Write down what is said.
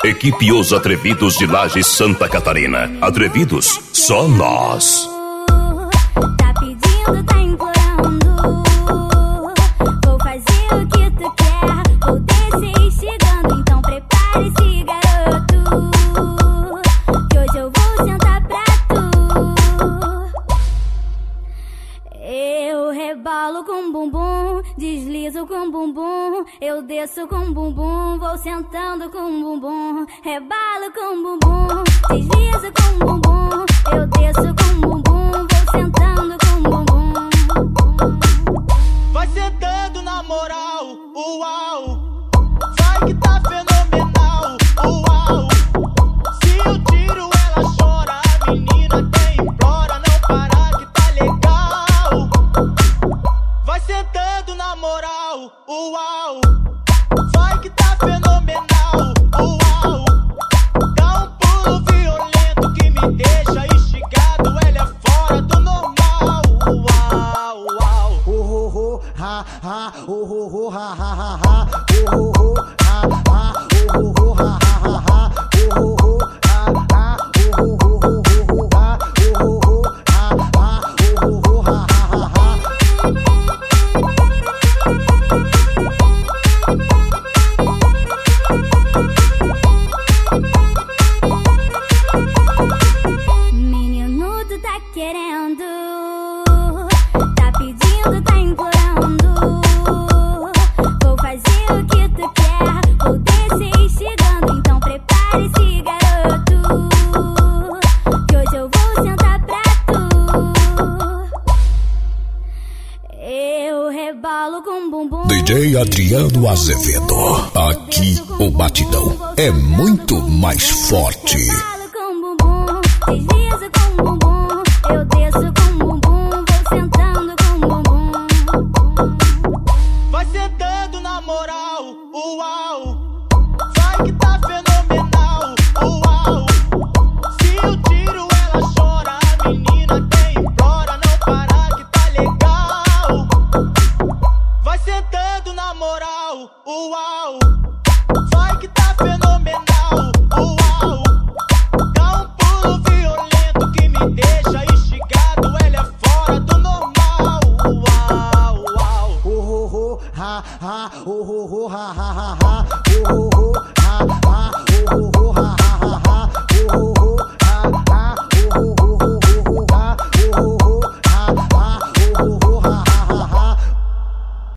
Equipe Os Atrevidos de Lages, Santa Catarina. Atrevidos, só nós. Tá pedindo, tá implorando. Vou fazer o que tu quer. Vou descer chegando, então prepare-se, garoto, que hoje eu vou sentar pra tu. Eu rebalo com bumbum, deslizo com bumbum, eu desço com bumbum, vou sentando com bumbum. Rebalo com bumbum, deslizo com bumbum, eu desço com bumbum, vou sentando com bumbum. Vai sentando na moral, uau. Vai que tá fenomenal, uau. Se eu tiro ela chora, a menina quem implora, não para que tá legal. Vai sentando na moral, uau. Vai que tá fenomenal, uau. Dá um pulo violento que me deixa instigado, ela é fora do normal, uau, uau. Ha ha, ha ha ha ha ha, ha ha, ha ha ha, Menino, tu tá querendo, tá pedindo, tá implorando. Vou fazer o que tu quer, vou descer chegando, então prepare-se, garoto, que hoje eu vou sentar pra tu. Eu rebalo com bumbum. DJ Adriano Azevedo. Aqui o batidão é muito mais forte. Rebalo com bumbum, deslizo com bumbum, eu desço com bumbum, vou sentando com bumbum. vai sentando na moral, uau. Vai que tá fenomenal, uau. Se eu tiro ela chora, a menina quem implora, não para que tá legal. Vai sentando na moral, uau. Vai que tá fenomenal, uau. Dá um pulo violento que me deixa instigado, ela é fora do normal, uau, uau. Ha ha, ha ha ha ha, ha ha, ha ha ha, ha ha.